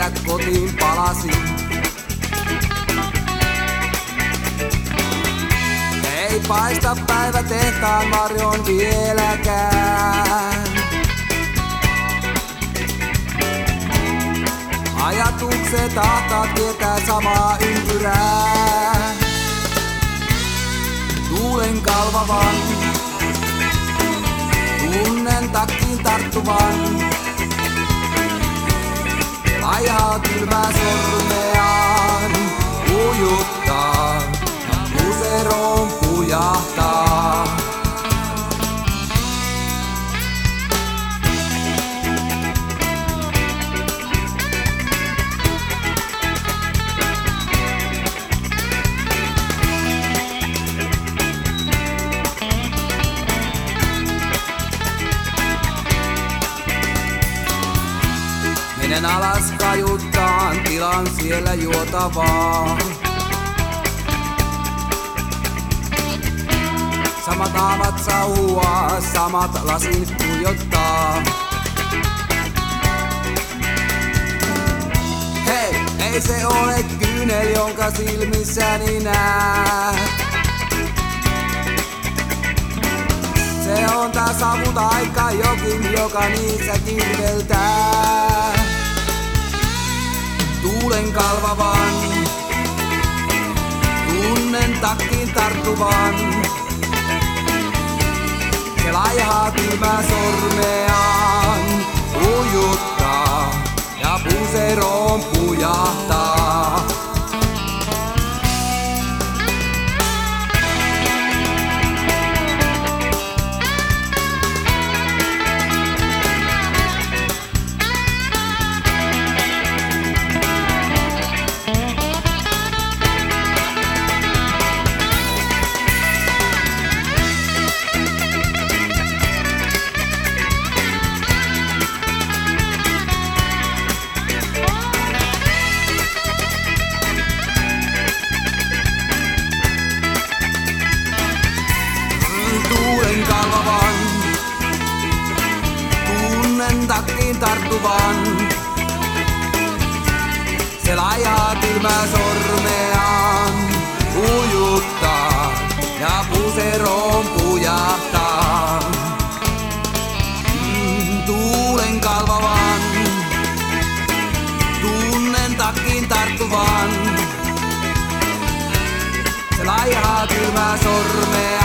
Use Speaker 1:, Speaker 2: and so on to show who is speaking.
Speaker 1: tiedä kotiin palasin. Ei paista päivä tehtaan varjon vieläkään. Ajatukset tahtaat tietää samaa ympyrää. Tuulen kalvavan, tunnen takkiin tarttuvan. Laihaa kylmää sormeaan ujuttaa ja puseroon pujahtaa. Menen alas kajuttaan, tilan siellä juotavaa. Samat aavat sauhua, samat lasit tuijottaa. Hei, ei se ole kyynel, jonka silmissäni näet. Se on tää savutaikka jokin, joka niissä kirveltää. Tuulen kalvavan, tunnen takkiin tarttuvan. Se laihaa kylmää sormeaan ujuttaa ja puseroon pujahtaa. Tuulen kalvavan, tunnen takkiin tarttuvan. Se laihaa kylmää sormeaan ujuttaa ja puseroon pujahtaa. Tuulen kalvavan, tunnen takkiin tarttuvan. Se laihaa kylmää sormeaan